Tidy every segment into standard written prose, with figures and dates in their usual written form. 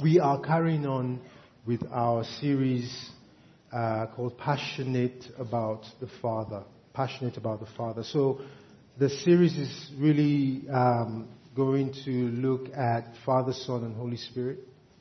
We are carrying on with our series called Passionate About the Father. Passionate About the Father. So the series is really going to look at Father, Son, and Holy Spirit.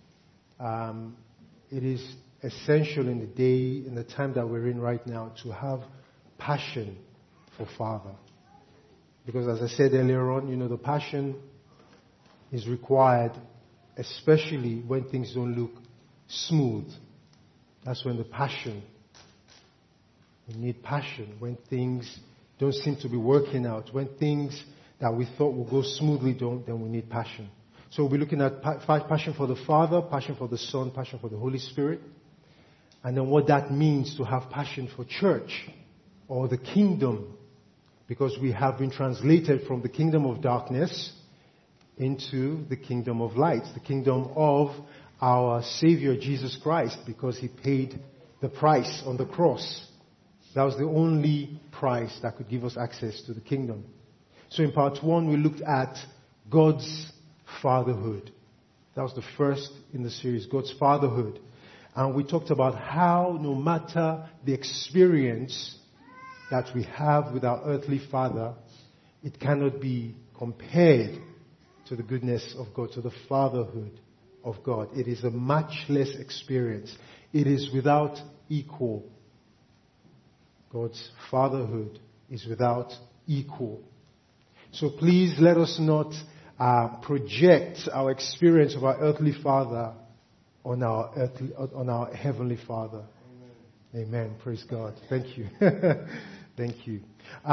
It is essential in the day, in the time that we're in right now, to have passion for Father. Because as I said earlier on, the passion is required, especially when things don't look smooth. That's when the passion, we need passion. When things don't seem to be working out, when things that we thought would go smoothly don't, then we need passion. So we'll be looking at passion for the Father, passion for the Son, passion for the Holy Spirit, and then what that means to have passion for church or the kingdom, because we have been translated from the kingdom of darkness into the kingdom of light, the kingdom of our Savior Jesus Christ, because He paid the price on the cross. That was the only price that could give us access to the kingdom. So in part 1, we looked at God's fatherhood. That was the first in the series, God's fatherhood. And we talked about how no matter the experience that we have with our earthly father, it cannot be compared to the goodness of God, to the fatherhood of God. It is a matchless experience. It is without equal. God's fatherhood is without equal. So please let us not project our experience of our earthly father on our heavenly Father. Amen. Amen. Praise God. Thank you. Thank you.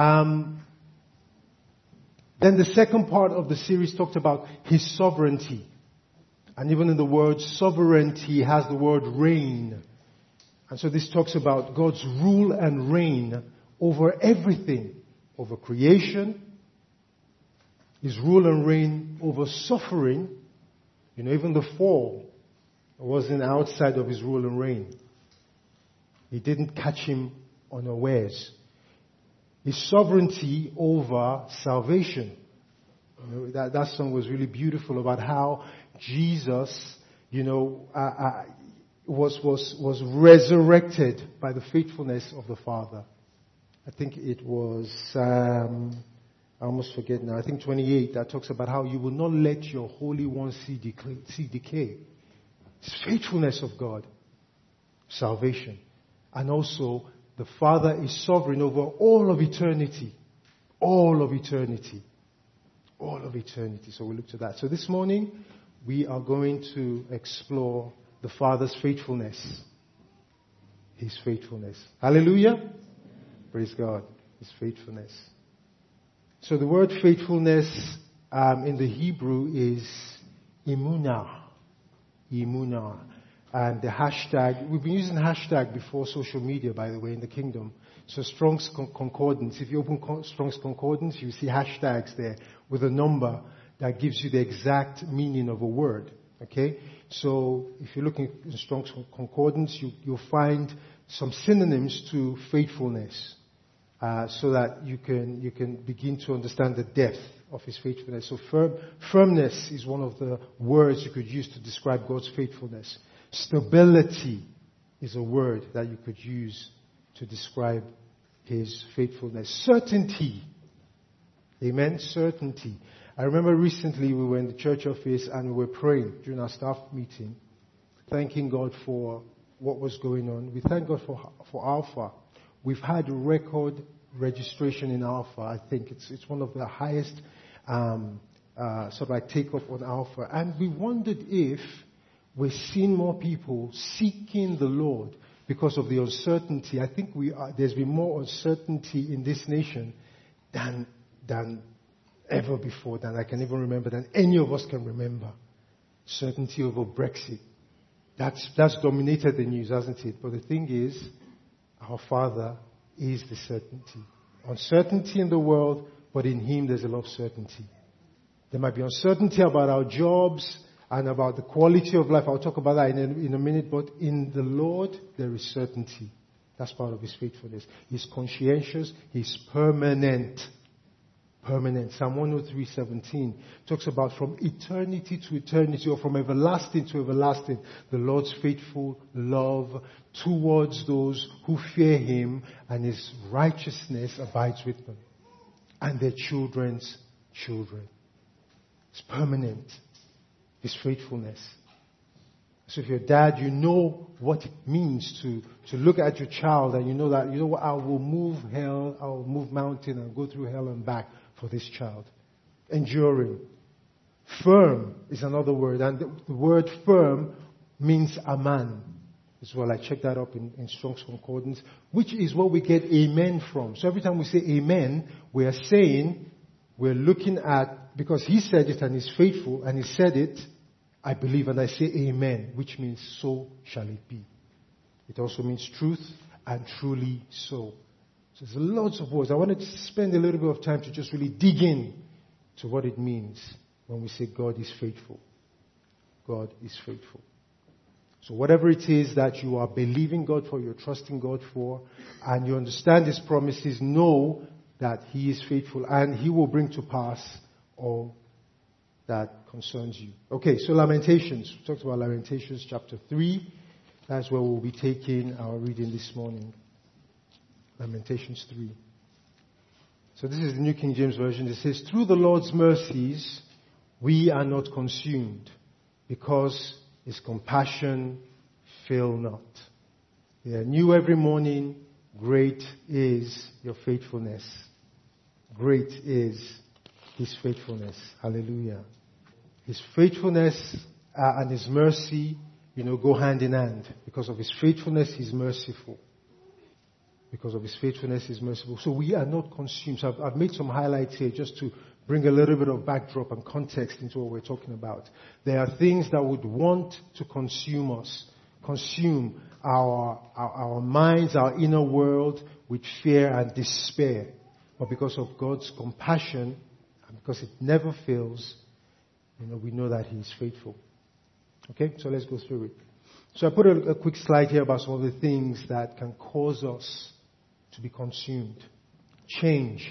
Then the second part of the series talked about His sovereignty. And even in the word sovereignty has the word reign. And so this talks about God's rule and reign over everything, over creation, His rule and reign over suffering. Even the fall wasn't outside of His rule and reign. It didn't catch Him unawares. His sovereignty over salvation. That song was really beautiful about how Jesus, was resurrected by the faithfulness of the Father. I think it was, I almost forget now, I think 28, that talks about how you will not let your Holy One see decay. It's faithfulness of God, salvation. And also, the Father is sovereign over all of eternity. All of eternity. All of eternity. So we look to that. So this morning, we are going to explore the Father's faithfulness. His faithfulness. Hallelujah. Praise God. His faithfulness. So the word faithfulness in the Hebrew is emunah. Emunah. And the hashtag, we've been using hashtag before social media, by the way, in the kingdom. So Strong's Concordance, if you open Strong's Concordance, you see hashtags there with a number that gives you the exact meaning of a word. Okay? So if you're looking in Strong's Concordance, you'll find some synonyms to faithfulness, so that you can begin to understand the depth of His faithfulness. So firmness is one of the words you could use to describe God's faithfulness. Stability is a word that you could use to describe His faithfulness. Certainty. Amen? Certainty. I remember recently we were in the church office and we were praying during our staff meeting, thanking God for what was going on. We thank God for Alpha. We've had record registration in Alpha. I think it's one of the highest take up on Alpha. And we wondered if we're seeing more people seeking the Lord because of the uncertainty. I think there's been more uncertainty in this nation than ever before, than I can even remember, than any of us can remember. Certainty over Brexit. That's dominated the news, hasn't it? But the thing is, our Father is the certainty. Uncertainty in the world, but in Him there's a lot of certainty. There might be uncertainty about our jobs and about the quality of life. I'll talk about that in a minute, but in the Lord there is certainty. That's part of His faithfulness. He's conscientious, He's permanent. permanent. Psalm 103:17 talks about from eternity to eternity, or from everlasting to everlasting, the Lord's faithful love towards those who fear Him, and His righteousness abides with them and their children's children. It's permanent. His faithfulness. So if you're a dad, you know what it means to look at your child and you know that, you know what, I will move hell, I will move mountain and go through hell and back for this child. Enduring. Firm is another word, and the word firm means aman as well. I checked that up in Strong's Concordance, which is what we get amen from. So every time we say amen, we are saying, we're looking at, because He said it and He's faithful and He said it, I believe and I say amen, which means so shall it be. It also means truth and truly so. So there's lots of words. I wanted to spend a little bit of time to just really dig in to what it means when we say God is faithful. God is faithful. So whatever it is that you are believing God for, you're trusting God for, and you understand His promises, know that He is faithful and He will bring to pass all that concerns you. Okay, so Lamentations. We talked about Lamentations chapter 3. That's where we'll be taking our reading this morning. Lamentations 3. So this is the New King James Version. It says, through the Lord's mercies we are not consumed, because His compassion fail not. They are new every morning. Great is your faithfulness. Great is His faithfulness. Hallelujah. His faithfulness and His mercy, go hand in hand. Because of His faithfulness, He's merciful. Because of His faithfulness, He's merciful. So we are not consumed. So I've made some highlights here just to bring a little bit of backdrop and context into what we're talking about. There are things that would want to consume us, consume our minds, our inner world with fear and despair. But because of God's compassion, and because it never fails, we know that He is faithful. Okay, so let's go through it. So I put a quick slide here about some of the things that can cause us to be consumed. Change.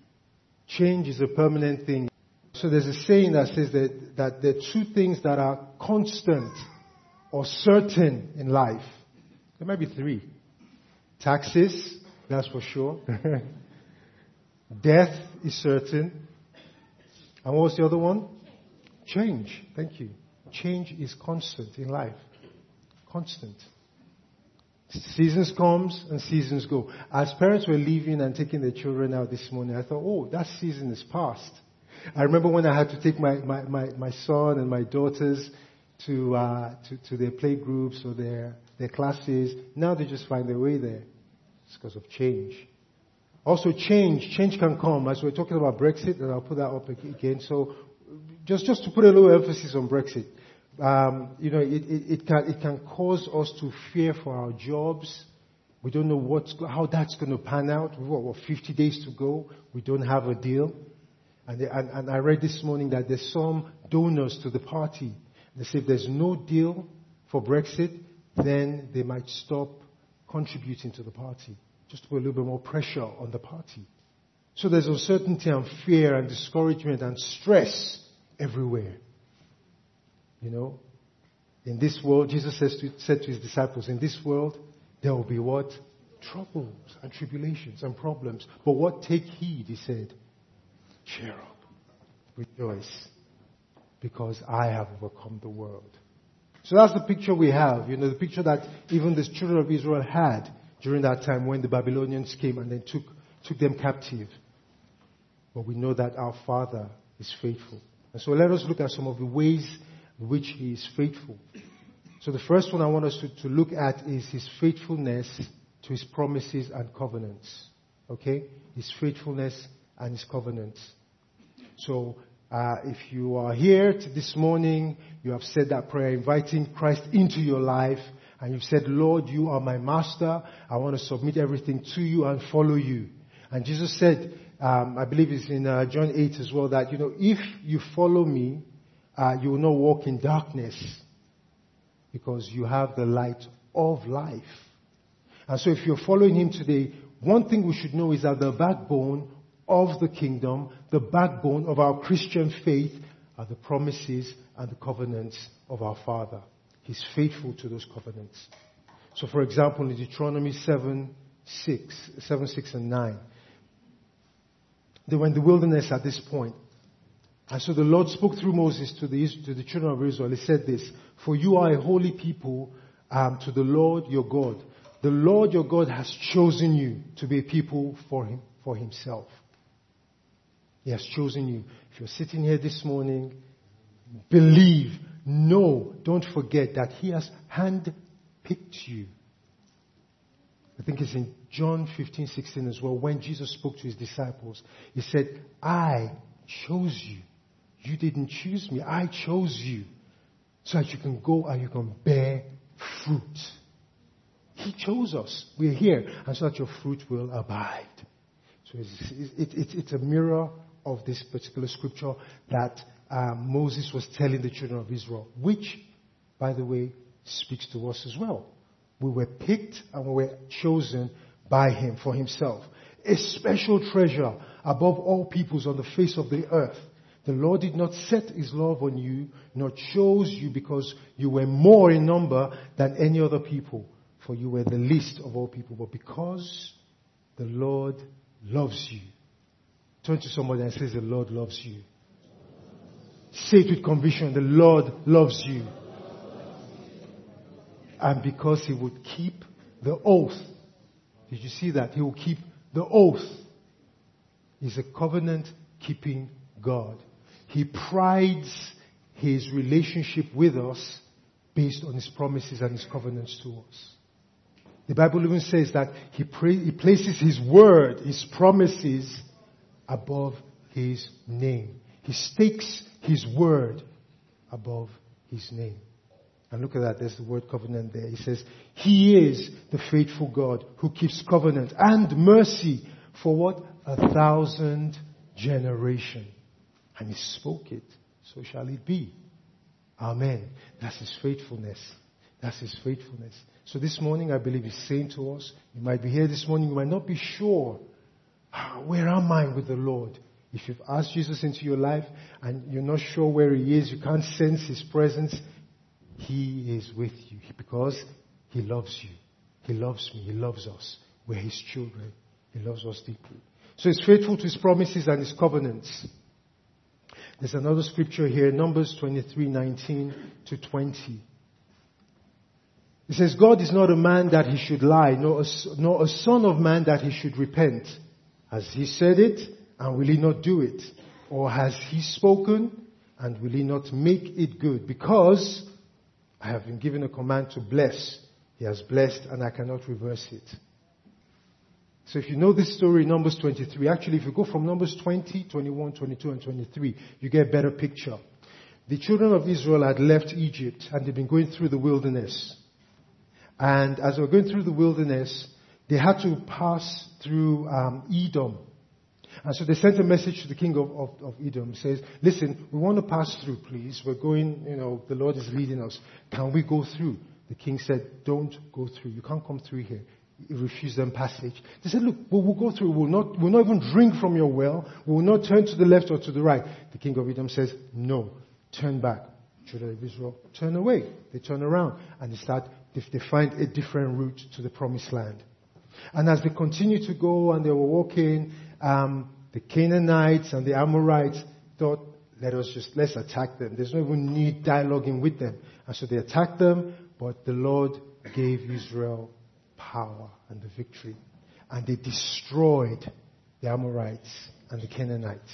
Change is a permanent thing. So there's a saying that says that there are two things that are constant or certain in life. There might be three. Taxes, that's for sure. Death is certain. And what was the other one? Change. Thank you. Change is constant in life. Constant. Seasons comes and seasons go. As parents were leaving and taking their children out this morning, I thought, that season is past. I remember when I had to take my son and my daughters to their play groups or their classes. Now they just find their way there. It's because of change. Also change can come. As we're talking about Brexit, and I'll put that up again. So just to put a little emphasis on Brexit. It can cause us to fear for our jobs. We don't know how that's going to pan out. We've got 50 days to go. We don't have a deal. And I read this morning that there's some donors to the party. They say if there's no deal for Brexit, then they might stop contributing to the party. Just to put a little bit more pressure on the party. So there's uncertainty and fear and discouragement and stress everywhere. In this world, Jesus said to His disciples, in this world, there will be what? Troubles and tribulations and problems. But what? Take heed, He said. Cheer up. Rejoice. Because I have overcome the world. So that's the picture we have. The picture that even the children of Israel had during that time when the Babylonians came and then took them captive. But we know that our Father is faithful. And so let us look at some of the ways in which He is faithful. So the first one I want us to look at is His faithfulness to His promises and covenants. Okay? His faithfulness and His covenants. So if you are here this morning, you have said that prayer, inviting Christ into your life, and you've said, Lord, you are my master. I want to submit everything to you and follow you. And Jesus said, I believe it's in John 8 as well, that, if you follow me, you will not walk in darkness because you have the light of life. And so if you're following Him today, one thing we should know is that the backbone of the kingdom, the backbone of our Christian faith, are the promises and the covenants of our Father. He's faithful to those covenants. So for example, in Deuteronomy 7, 6 and 9, they were in the wilderness at this point. And so the Lord spoke through Moses to the children of Israel. He said this, "For you are a holy people to the Lord your God. The Lord your God has chosen you to be a people for himself." He has chosen you. If you're sitting here this morning, believe, know, don't forget that He has handpicked you. I think it's in John 15:16 as well. When Jesus spoke to His disciples, He said, "I chose you. You didn't choose me. I chose you so that you can go and you can bear fruit." He chose us. We're here, and so that your fruit will abide. So it's a mirror of this particular scripture that Moses was telling the children of Israel, which, by the way, speaks to us as well. We were picked and we were chosen by Him for Himself. A special treasure above all peoples on the face of the earth. The Lord did not set His love on you, nor chose you because you were more in number than any other people, for you were the least of all people, but because the Lord loves you. Turn to somebody and say, "The Lord loves you." Say it with conviction, "The Lord loves you." And because He would keep the oath. Did you see that? He will keep the oath. He's a covenant-keeping God. He prides His relationship with us based on His promises and His covenants to us. The Bible even says that He places His word, His promises, above His name. He stakes His word above His name. And look at that, there's the word covenant there. He says, He is the faithful God who keeps covenant and mercy for what? 1,000 generations. And He spoke it, so shall it be. Amen. That's His faithfulness. That's His faithfulness. So this morning, I believe He's saying to us, you might be here this morning, you might not be sure, where am I with the Lord? If you've asked Jesus into your life and you're not sure where He is, you can't sense His presence, He is with you because He loves you. He loves me. He loves us. We're His children. He loves us deeply. So He's faithful to His promises and His covenants. There's another scripture here, Numbers 23:19 to 20. It says, God is not a man that He should lie, nor a son of man that He should repent. Has He said it, and will He not do it? Or has He spoken, and will He not make it good? Because I have been given a command to bless. He has blessed, and I cannot reverse it. So if you know this story, Numbers 23, actually if you go from Numbers 20, 21, 22, and 23, you get a better picture. The children of Israel had left Egypt, and they'd been going through the wilderness. And as they were going through the wilderness, they had to pass through Edom. And so they sent a message to the king of Edom. It says, listen, we want to pass through, please. We're going, the Lord is leading us. Can we go through? The king said, don't go through. You can't come through here. He refused them passage. They said, look, we'll go through. We'll not even drink from your well. We will not turn to the left or to the right. The king of Edom says, no, turn back. Children of Israel turn away. They turn around and they find a different route to the promised land. And as they continue to go and they were walking, the Canaanites and the Amorites thought, let's attack them. There's no even need dialoguing with them. And so they attacked them, but the Lord gave Israel power and the victory. And they destroyed the Amorites and the Canaanites.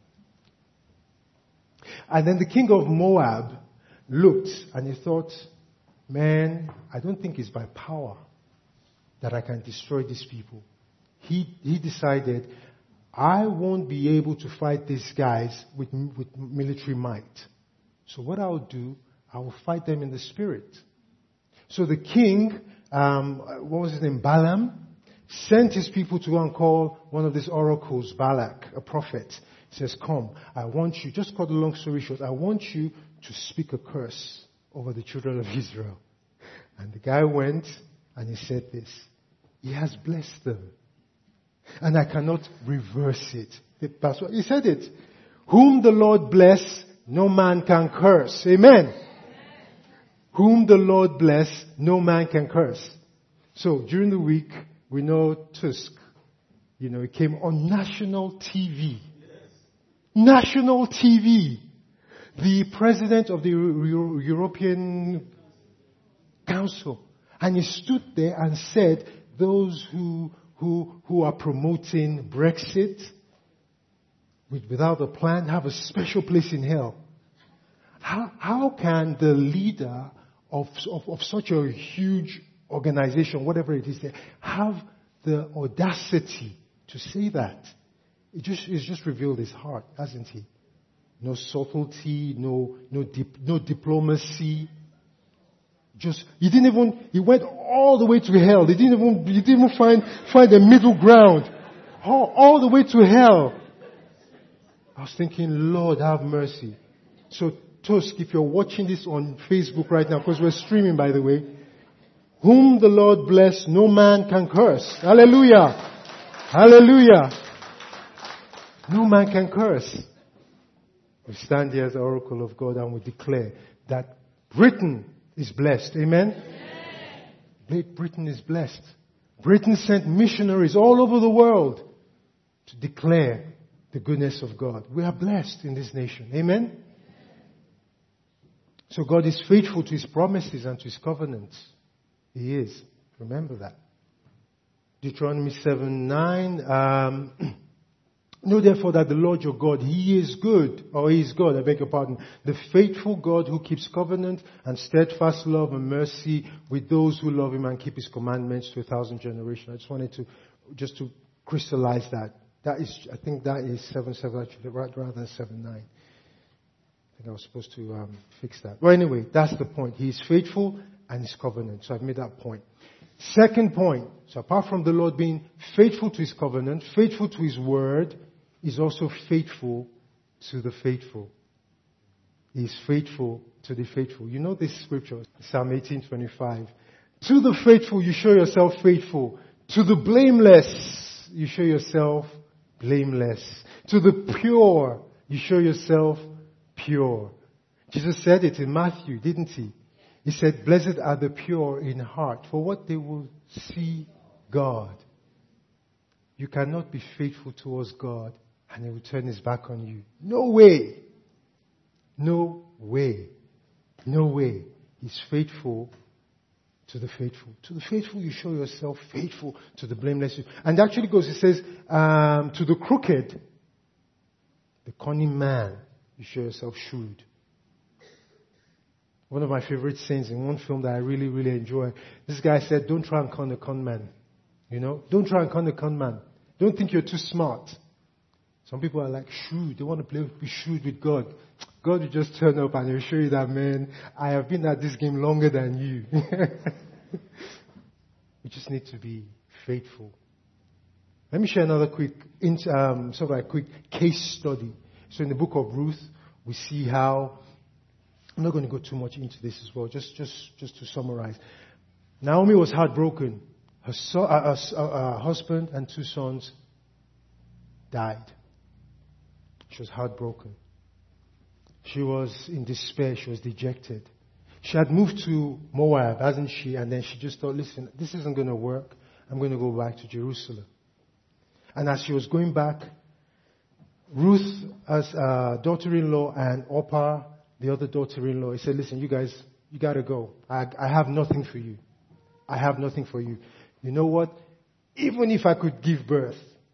And then the king of Moab looked and he thought, man, I don't think it's by power that I can destroy these people. He decided, I won't be able to fight these guys with military might. So what I'll do, I will fight them in the spirit. So the king, what was his name, Balaam, sent his people to go and call one of these oracles, Balak, a prophet. He says, come, I want you, just cut the long story short, I want you to speak a curse over the children of Israel. And the guy went and he said this, he has blessed them. And I cannot reverse it. He said it. Whom the Lord bless, no man can curse. Amen. Whom the Lord bless, no man can curse. So during the week, we know Tusk. It came on national TV. National TV. The president of the European Council. And he stood there and said, those who are promoting Brexit without a plan have a special place in hell. How can the leader of such a huge organization, whatever it is, have the audacity to say that? It's just revealed his heart, hasn't he? No subtlety, no diplomacy. He went all the way to hell. He didn't even find a middle ground. All the way to hell. I was thinking, Lord, have mercy. So, Tusk, if you're watching this on Facebook right now, because we're streaming, by the way, whom the Lord bless, no man can curse. Hallelujah. Hallelujah. No man can curse. We stand here as the oracle of God and we declare that Britain is blessed. Amen? Amen. Britain is blessed. Britain sent missionaries all over the world to declare the goodness of God. We are blessed in this nation. Amen? So God is faithful to His promises and to His covenants. He is. Remember that. Deuteronomy 7:9. Know therefore that the Lord your God, He is good, or He is God, I beg your pardon, the faithful God who keeps covenant and steadfast love and mercy with those who love Him and keep His commandments to 1,000 generations. I just wanted to crystallize that. I think that is 7:7 actually, rather than 7:9. I think I was supposed to fix that. Well, anyway, that's the point. He is faithful and His covenant. So I've made that point. Second point. So apart from the Lord being faithful to His covenant, faithful to His word, He's also faithful to the faithful. He is faithful to the faithful. You know this scripture, Psalm 18:25. To the faithful, you show yourself faithful. To the blameless, you show yourself blameless. To the pure, you show yourself pure. Jesus said it in Matthew, didn't He? He said, blessed are the pure in heart, for what they will see God. You cannot be faithful towards God and He will turn His back on you. No way. No way. No way. He's faithful to the faithful. To the faithful, you show yourself faithful. To the blameless. And actually goes, it says, to the crooked, the cunning man, you show yourself shrewd. One of my favorite scenes in one film that I really, really enjoy. This guy said, don't try and con a con man. Don't try and con a con man. Don't think you're too smart. Some people are like shrewd. They want to be shrewd with God. God will just turn up and He'll show you that, man, I have been at this game longer than you. We just need to be faithful. Let me share another quick case study. So in the book of Ruth, we see how, I'm not going to go too much into this as well, just to summarize. Naomi was heartbroken. Her husband and 2 sons died. She was heartbroken. She was in despair. She was dejected. She had moved to Moab, hasn't she? And then she just thought, listen, this isn't going to work. I'm going to go back to Jerusalem. And as she was going back, Ruth, as daughter-in-law, and Orpah, the other daughter-in-law, he said, listen, you guys, you got to go. I have nothing for you. I have nothing for you. You know what? Even if I could give birth,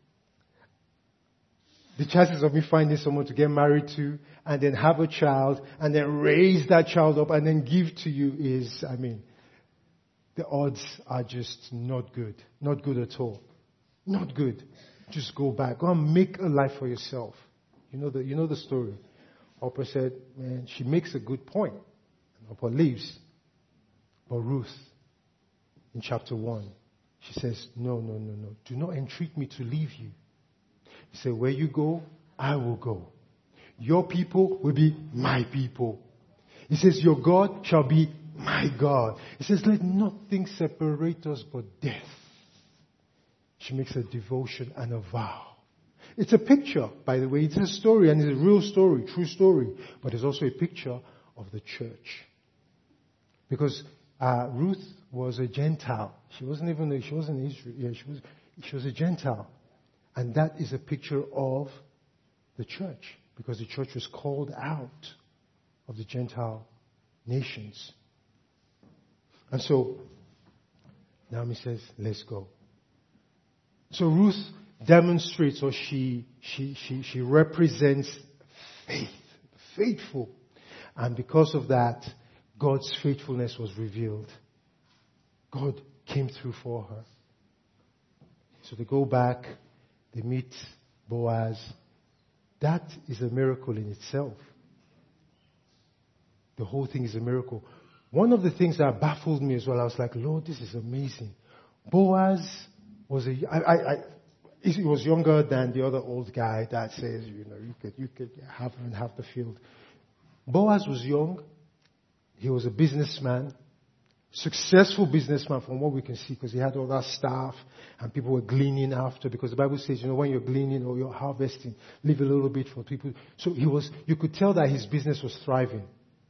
the chances of me finding someone to get married to and then have a child and then raise that child up and then give to you is, the odds are just not good. Not good at all. Not good. Just go back. Go and make a life for yourself. You know the story. Oprah said, man, she makes a good point. And Oprah leaves. But Ruth, in chapter 1, she says, no. Do not entreat me to leave you. He said, where you go, I will go. Your people will be my people. He says, your God shall be my God. He says, let nothing separate us but death. She makes a devotion and a vow. It's a picture, by the way. It's a story, and it's a real story, true story. But it's also a picture of the church. Because Ruth was a Gentile. She wasn't Israel. Yeah, she was a Gentile. And that is a picture of the church. Because the church was called out of the Gentile nations. And so, Naomi says, let's go. So Ruth demonstrates, or she represents faith, faithful. And because of that, God's faithfulness was revealed. God came through for her. So they go back, they meet Boaz. That is a miracle in itself. The whole thing is a miracle. One of the things that baffled me as well, I was like, Lord, this is amazing. Boaz was he was younger than the other old guy that says, you could have the field. Boaz was young. He was a businessman, successful businessman from what we can see, because he had all that staff and people were gleaning after, because the Bible says, when you're gleaning or you're harvesting, leave a little bit for people. So you could tell that his business was thriving.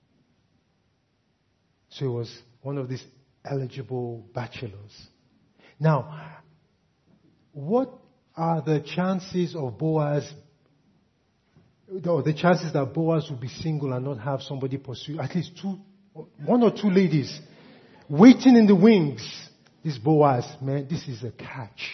So he was one of these eligible bachelors. Now, what are the chances of Boaz, or the chances that Boaz will be single and not have somebody pursue, at least one or two ladies waiting in the wings? This Boaz, man, this is a catch.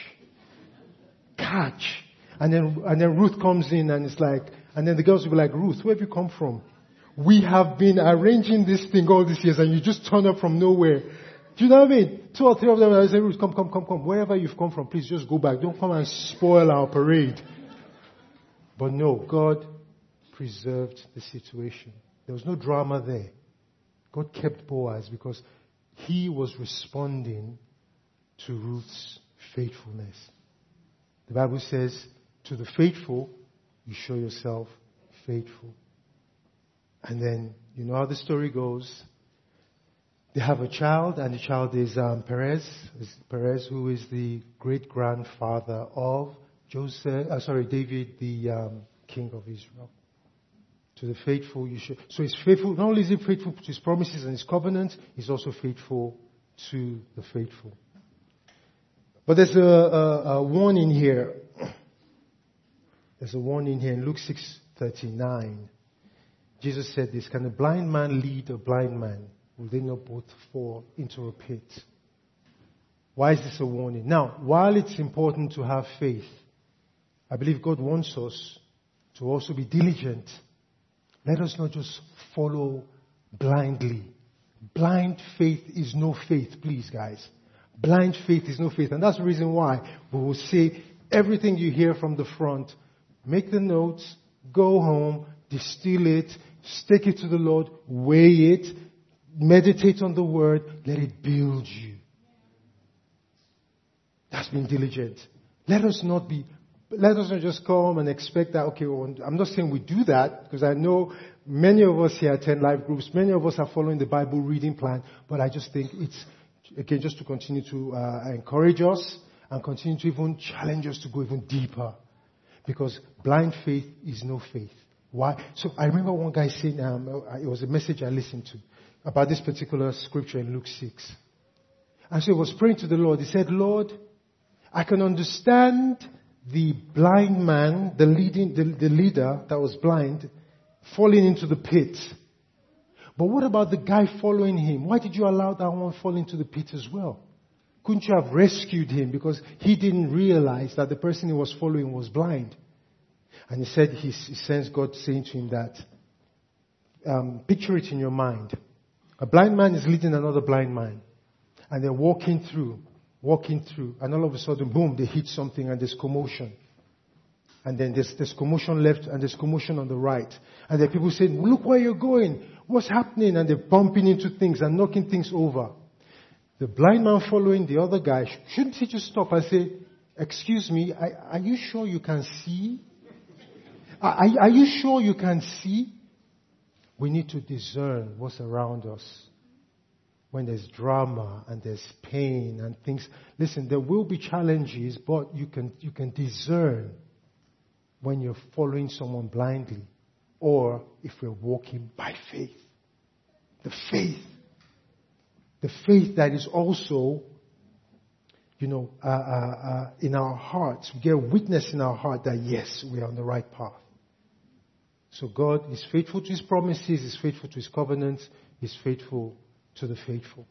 And then Ruth comes in and it's like, and then the girls will be like, Ruth, where have you come from? We have been arranging this thing all these years and you just turn up from nowhere. Do you know what I mean? 2 or 3 of them, I say, Ruth, come. Wherever you've come from, please just go back. Don't come and spoil our parade. But no, God preserved the situation. There was no drama there. God kept Boaz because he was responding to Ruth's faithfulness. The Bible says, to the faithful, you show yourself faithful. And then, you know how the story goes. They have a child, and the child is Perez, who is the great-grandfather of David, the king of Israel. To the faithful, you should. So he's faithful. Not only is he faithful to his promises and his covenant, he's also faithful to the faithful. But there's a warning here. There's a warning here in Luke 6:39. Jesus said this, can a blind man lead a blind man? Will they not both fall into a pit? Why is this a warning? Now, while it's important to have faith, I believe God wants us to also be diligent. Let us not just follow blindly. Blind faith is no faith, please, guys. Blind faith is no faith. And that's the reason why we will say everything you hear from the front, make the notes, go home, distill it, stick it to the Lord, weigh it, meditate on the word, let it build you. That's being diligent. Let us not just come and expect that, okay, well, I'm not saying we do that, because I know many of us here attend live groups, many of us are following the Bible reading plan, but I just think it's, again, just to continue to encourage us and continue to even challenge us to go even deeper. Because blind faith is no faith. Why? So I remember one guy saying, it was a message I listened to about this particular scripture in Luke 6. And so he was praying to the Lord. He said, Lord, I can understand the blind man, the leader that was blind, falling into the pit. But what about the guy following him? Why did you allow that one fall into the pit as well? Couldn't you have rescued him because he didn't realize that the person he was following was blind? And he said he sensed God saying to him that, picture it in your mind. A blind man is leading another blind man. And they're walking through. And all of a sudden, boom, they hit something and there's commotion. And then there's commotion left and there's commotion on the right. And there are people saying, look where you're going. What's happening? And they're bumping into things and knocking things over. The blind man following the other guy, shouldn't he just stop and say, excuse me, are you sure you can see? Are you sure you can see? We need to discern what's around us. when there's drama and there's pain and things. Listen, there will be challenges, but you can discern when you're following someone blindly or if we're walking by faith. The faith that is also, in our hearts. We get a witness in our heart that yes, we are on the right path. So God is faithful to His promises, He's faithful to His covenants, He's faithful to the faithful.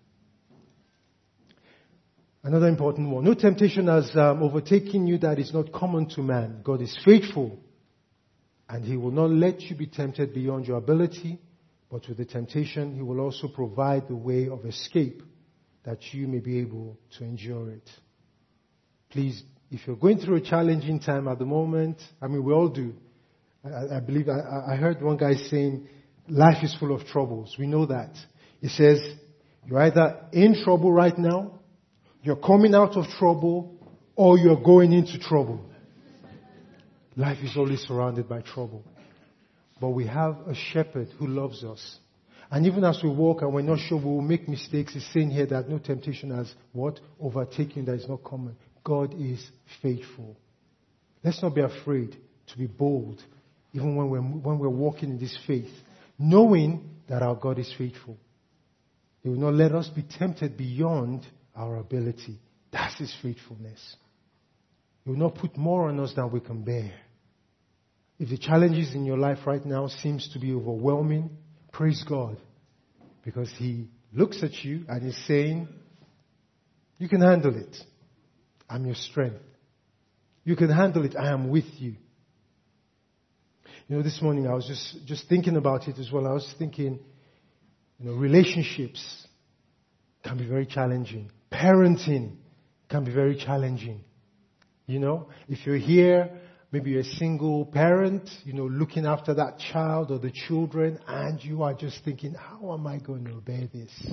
Another important one. No temptation has overtaken you that is not common to man. God is faithful, and He will not let you be tempted beyond your ability, but with the temptation, He will also provide the way of escape that you may be able to endure it. Please, if you're going through a challenging time at the moment, we all do. I believe I heard one guy saying, life is full of troubles. We know that. He says, you're either in trouble right now, you're coming out of trouble, or you're going into trouble. Life is always surrounded by trouble. But we have a shepherd who loves us. And even as we walk and we're not sure we will make mistakes, he's saying here that no temptation has what? Overtaken that is not common. God is faithful. Let's not be afraid to be bold, even when we're walking in this faith, knowing that our God is faithful. He will not let us be tempted beyond our ability. That's His faithfulness. He will not put more on us than we can bear. If the challenges in your life right now seems to be overwhelming, praise God, because He looks at you and is saying, you can handle it. I'm your strength. You can handle it. I am with you. This morning I was just thinking about it as well. I was thinking, relationships can be very challenging. Parenting can be very challenging. If you're here, maybe you're a single parent, looking after that child or the children, and you are just thinking, how am I going to bear this?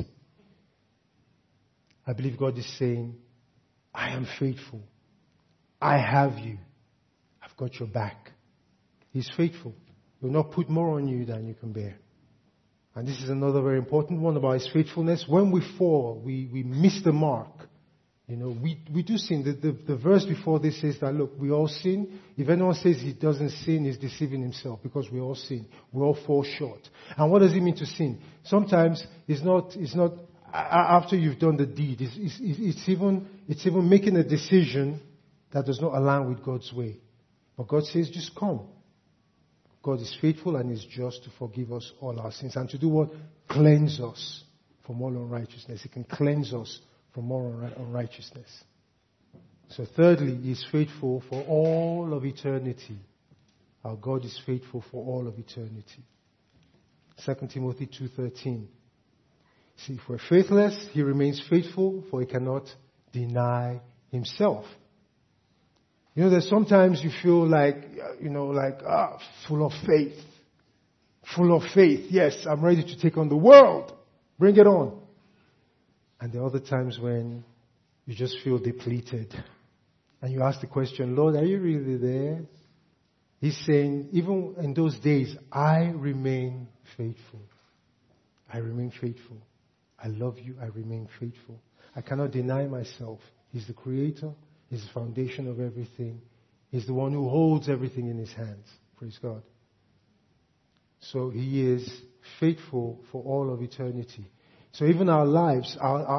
I believe God is saying, I am faithful. I have you. I've got your back. He's faithful. He will not put more on you than you can bear. And this is another very important one about His faithfulness. When we fall, we miss the mark. We do sin. The verse before this says that, look, we all sin. If anyone says he doesn't sin, he's deceiving himself, because we all sin. We all fall short. And what does it mean to sin? Sometimes it's not after you've done the deed. It's even making a decision that does not align with God's way. But God says, just come. God is faithful and is just to forgive us all our sins. And to do what? Cleanse us from all unrighteousness. He can cleanse us from all unrighteousness. So thirdly, He is faithful for all of eternity. Our God is faithful for all of eternity. 2 Timothy 2:13. See, if we're faithless, He remains faithful, for He cannot deny Himself. There's sometimes you feel full of faith. Full of faith. Yes, I'm ready to take on the world. Bring it on. And there are other times when you just feel depleted. And you ask the question, Lord, are you really there? He's saying, even in those days, I remain faithful. I remain faithful. I love you. I remain faithful. I cannot deny myself. He's the creator. He's the foundation of everything. He's the one who holds everything in His hands. Praise God. So He is faithful for all of eternity. So even our lives,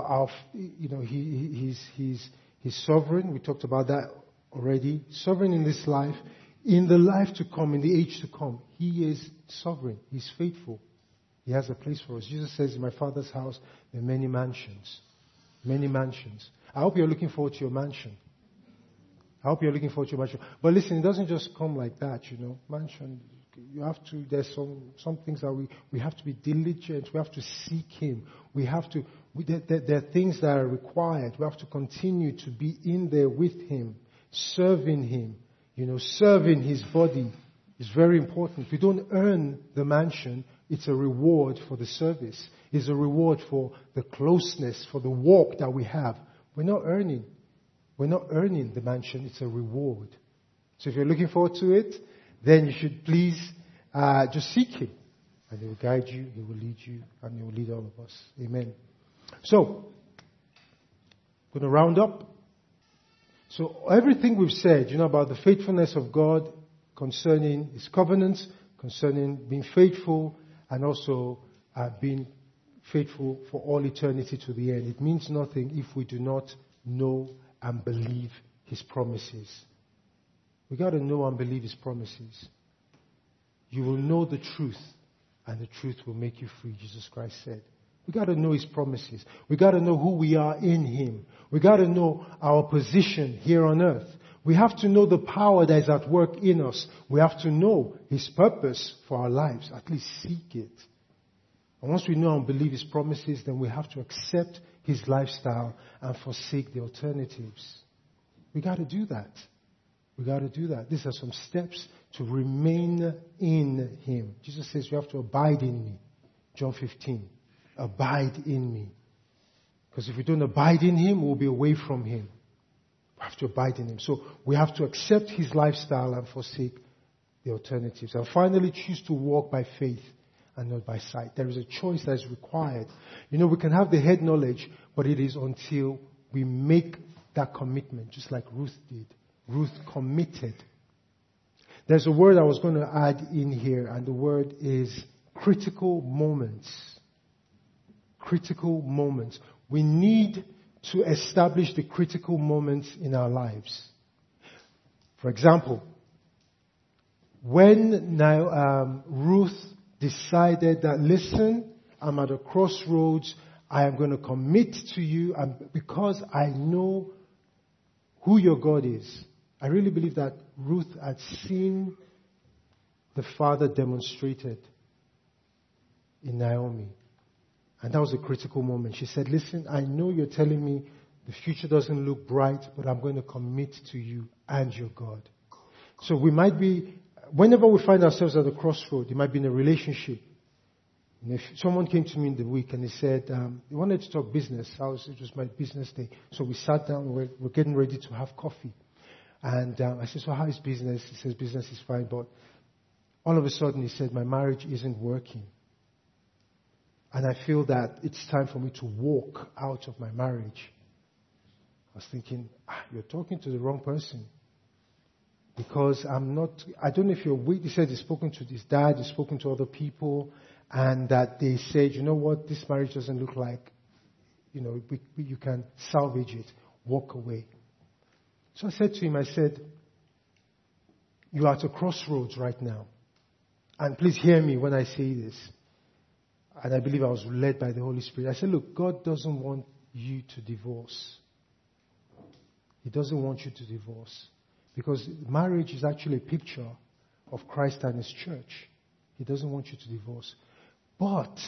He's sovereign. We talked about that already. Sovereign in this life. In the life to come, in the age to come, He is sovereign. He's faithful. He has a place for us. Jesus says, in my Father's house, there are many mansions. Many mansions. I hope you're looking forward to your mansion. But listen, it doesn't just come like that, Mansion. You have to, there's some things that we have to be diligent. We have to seek Him. There are things that are required. We have to continue to be in there with Him, serving Him. Serving His body is very important. We don't earn the mansion. It's a reward for the service. It's a reward for the closeness, for the walk that we have. We're not earning the mansion. It's a reward. So if you're looking forward to it, then you should please just seek Him. And He will guide you, He will lead you, and He will lead all of us. Amen. So, I'm going to round up. So everything we've said, about the faithfulness of God concerning His covenants, concerning being faithful, and also being faithful for all eternity to the end. It means nothing if we do not know and believe His promises. We got to know and believe His promises. You will know the truth, and the truth will make you free, Jesus Christ said. We got to know His promises. We got to know who we are in Him. We got to know our position here on earth. We have to know the power that is at work in us. We have to know His purpose for our lives. At least seek it. And once we know and believe His promises, then we have to accept His lifestyle and forsake the alternatives. We got to do that. We got to do that. These are some steps to remain in Him. Jesus says you have to abide in me. John 15. Abide in me. Because if we don't abide in Him, we'll be away from Him. We have to abide in Him. So we have to accept His lifestyle and forsake the alternatives. And finally, choose to walk by faith and not by sight. There is a choice that is required. We can have the head knowledge, but it is until we make that commitment, just like Ruth did. Ruth committed. There's a word I was going to add in here, and the word is critical moments. Critical moments. We need to establish the critical moments in our lives. For example, when Ruth decided that, listen, I'm at a crossroads, I am going to commit to you, and because I know who your God is. I really believe that Ruth had seen the Father demonstrated in Naomi. And that was a critical moment. She said, listen, I know you're telling me the future doesn't look bright, but I'm going to commit to you and your God. So we might be, whenever we find ourselves at a crossroad, it might be in a relationship. And if someone came to me in the week and he said, he wanted to talk business. It was my business day. So we sat down, we're getting ready to have coffee. And I said, so how is business? He says, business is fine. But all of a sudden he said, my marriage isn't working. And I feel that it's time for me to walk out of my marriage. I was thinking, you're talking to the wrong person. Because I don't know if you're weak. He said he's spoken to his dad, he's spoken to other people, and that they said, you know what, this marriage doesn't look like, you can salvage it, walk away. So I said to him, you're at a crossroads right now. And please hear me when I say this. And I believe I was led by the Holy Spirit. I said, look, God doesn't want you to divorce. He doesn't want you to divorce. Because marriage is actually a picture of Christ and His church. He doesn't want you to divorce. But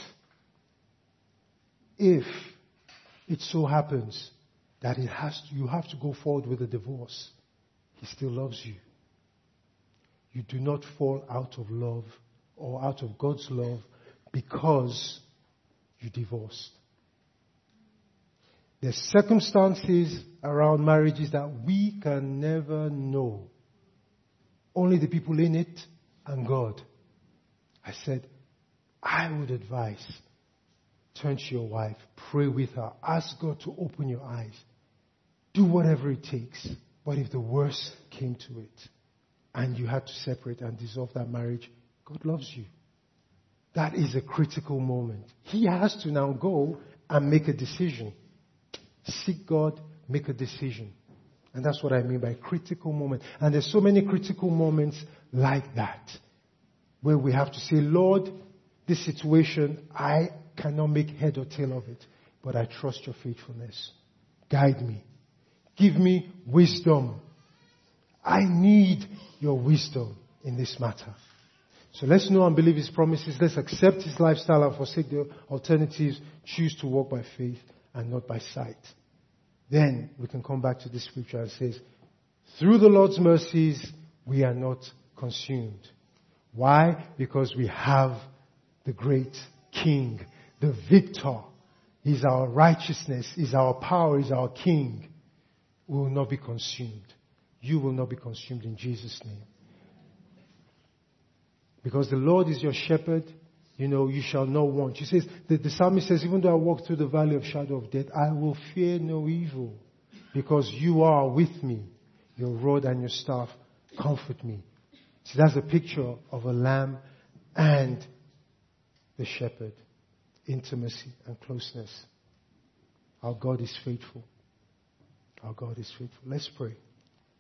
if it so happens that you have to go forward with a divorce, He still loves you. You do not fall out of love or out of God's love because you divorced. There's circumstances around marriages that we can never know. Only the people in it and God. I said, I would advise, turn to your wife, pray with her, ask God to open your eyes. Do whatever it takes. But if the worst came to it, and you had to separate and dissolve that marriage, God loves you. That is a critical moment. He has to now go and make a decision. Seek God, make a decision. And that's what I mean by critical moment. And there's so many critical moments like that, where we have to say, Lord, this situation, I cannot make head or tail of it, but I trust your faithfulness. Guide me. Give me wisdom. I need your wisdom in this matter. So let's know and believe His promises. Let's accept His lifestyle and forsake the alternatives. Choose to walk by faith and not by sight. Then we can come back to this scripture and says, through the Lord's mercies, we are not consumed. Why? Because we have the great King, the victor. He's our righteousness, He's our power, He's our King. We will not be consumed. You will not be consumed in Jesus' name. Because the Lord is your shepherd, You shall not want. She says, the psalmist says, even though I walk through the valley of shadow of death, I will fear no evil because you are with me. Your rod and your staff comfort me. So that's a picture of a lamb and the shepherd. Intimacy and closeness. Our God is faithful. Our God is faithful. Let's pray.